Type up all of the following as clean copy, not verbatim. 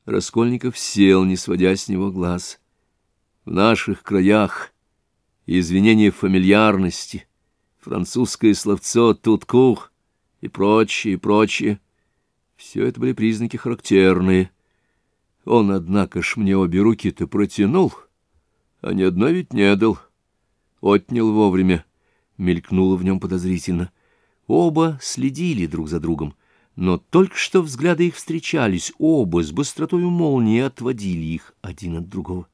Раскольников сел, не сводя с него глаз. В наших краях извинение фамильярности, французское словцо «тут-кур» и прочее, прочее — все это были признаки характерные. Он, однако ж, мне обе руки-то протянул, а ни одной ведь не дал. Отнял вовремя, мелькнуло в нем подозрительно. Оба следили друг за другом, но только что взгляды их встречались, оба с быстротою молнии отводили их один от другого.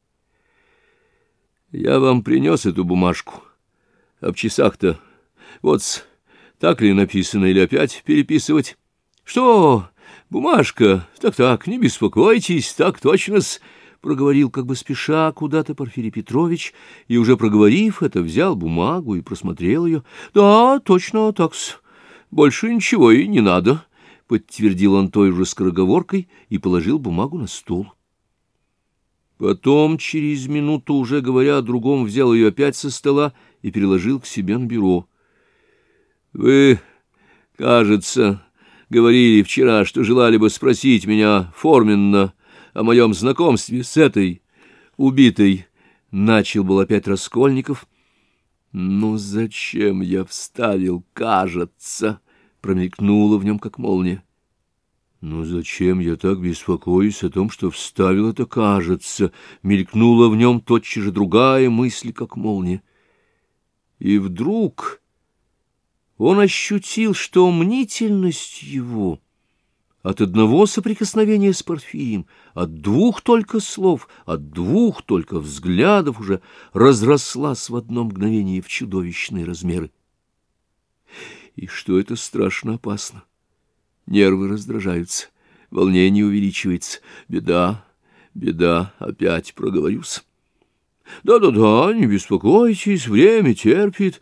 «Я вам принес эту бумажку. Об часах-то. Вот так ли написано или опять переписывать?» «Что? Бумажка? Так-так, не беспокойтесь, так точно-с», — проговорил как бы спеша куда-то Порфирий Петрович, и, уже проговорив это, взял бумагу и просмотрел ее. «Да, точно так-с. Больше ничего и не надо», — подтвердил он той же скороговоркой и положил бумагу на стол. Потом, через минуту, уже говоря о другом, взял ее опять со стола и переложил к себе на бюро. «Вы, кажется, говорили вчера, что желали бы спросить меня форменно о моем знакомстве с этой убитой», — начал был опять Раскольников. «Ну, зачем я вставил, кажется?» — промелькнуло в нем, как молния. «Ну, зачем я так беспокоюсь о том, что вставил это, кажется?» — мелькнула в нем тотчас же другая мысль, как молния. И вдруг он ощутил, что мнительность его от одного соприкосновения с Порфирием, от двух только слов, от двух только взглядов уже разрослась в одно мгновение в чудовищные размеры. И что это страшно опасно. Нервы раздражаются, волнение увеличивается. Беда, беда, опять проговорюсь. «Да-да-да, не беспокойтесь, время терпит,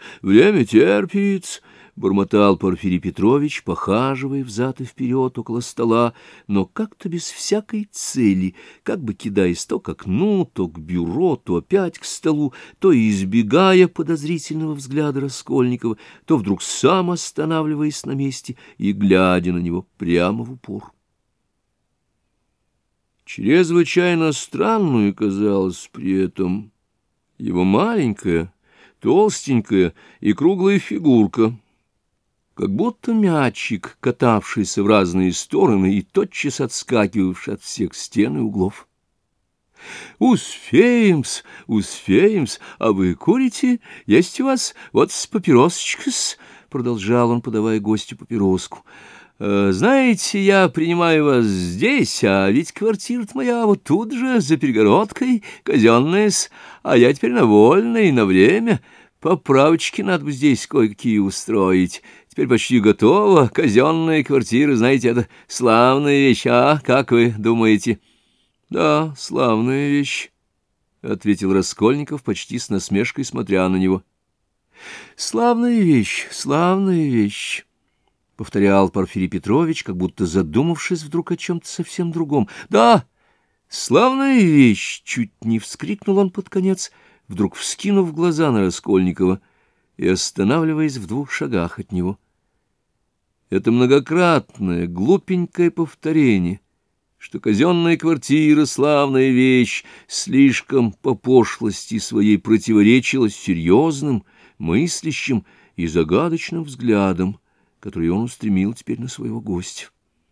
— бормотал Порфирий Петрович, похаживая взад и вперед около стола, но как-то без всякой цели, как бы кидаясь то к окну, то к бюро, то опять к столу, то избегая подозрительного взгляда Раскольникова, то вдруг сам останавливаясь на месте и глядя на него прямо в упор. Чрезвычайно странную казалось при этом его маленькая, толстенькая и круглая фигурка, как будто мячик, катавшийся в разные стороны и тотчас отскакивавший от всех стен и углов. «Успеем-с, успеем-с, а вы курите? Есть у вас? Вот с папиросочкой-с», — продолжал он, подавая гостю папироску. «Знаете, я принимаю вас здесь, а ведь квартира-то моя вот тут же, за перегородкой, казенная-с, а я теперь на вольной, на время. Поправочки надо бы здесь кое-какие устроить. Теперь почти готова. Казенная квартира, знаете, это славная вещь, а? Как вы думаете?» «Да, славная вещь», — ответил Раскольников, почти с насмешкой смотря на него. «Славная вещь, славная вещь», — повторял Порфирий Петрович, как будто задумавшись вдруг о чем-то совсем другом. «Да, славная вещь!» — чуть не вскрикнул он под конец, вдруг вскинув глаза на Раскольникова и останавливаясь в 2 шагах от него. Это многократное, глупенькое повторение, что казенная квартира — славная вещь, слишком по пошлости своей противоречила серьезным, мыслящим и загадочным взглядам, который он устремил теперь на своего гостя.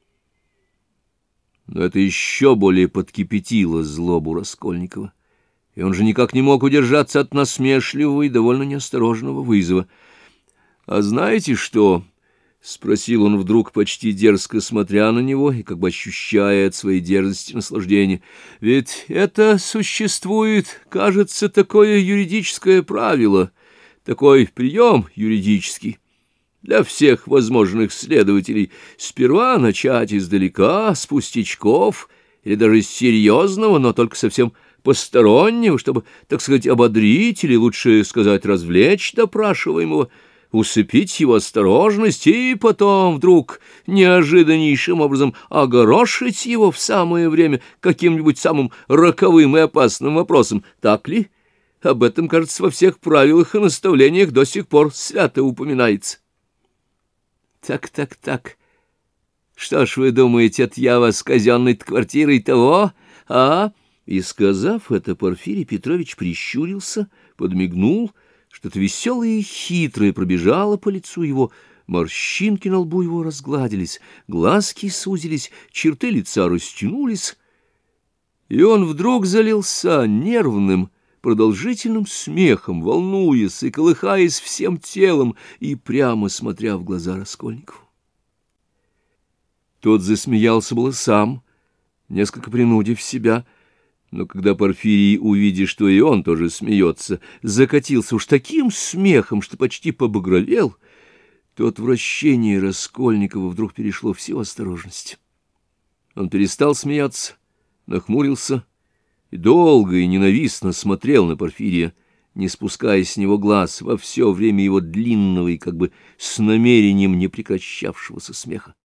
Но это еще более подкипятило злобу Раскольникова, и он же никак не мог удержаться от насмешливого и довольно неосторожного вызова. «А знаете что?» — спросил он вдруг, почти дерзко смотря на него и как бы ощущая от своей дерзости наслаждение. «Ведь это существует, кажется, такое юридическое правило, такой прием юридический. Для всех возможных следователей сперва начать издалека, с пустячков, или даже с серьезного, но только совсем постороннего, чтобы, так сказать, ободрить, или лучше сказать, развлечь допрашиваемого, усыпить его осторожность и потом вдруг неожиданнейшим образом огорошить его в самое время каким-нибудь самым роковым и опасным вопросом. Так ли? Об этом, кажется, во всех правилах и наставлениях до сих пор свято упоминается». «Так, Что ж вы думаете, от я вас казенной-то квартирой того, а?» И, сказав это, Порфирий Петрович прищурился, подмигнул, что-то веселое и хитрое пробежало по лицу его, морщинки на лбу его разгладились, глазки сузились, черты лица растянулись, и он вдруг залился нервным, продолжительным смехом, волнуясь и колыхаясь всем телом и прямо смотря в глаза Раскольникову. Тот засмеялся было сам, несколько принудив себя, но когда Порфирий, увидя, что и он тоже смеется, закатился уж таким смехом, что почти побагровел, то отвращение Раскольникова вдруг перешло всю осторожность. Он перестал смеяться, нахмурился и долго и ненавистно смотрел на Порфирия, не спуская с него глаз во все время его длинного и как бы с намерением не прекращавшегося смеха.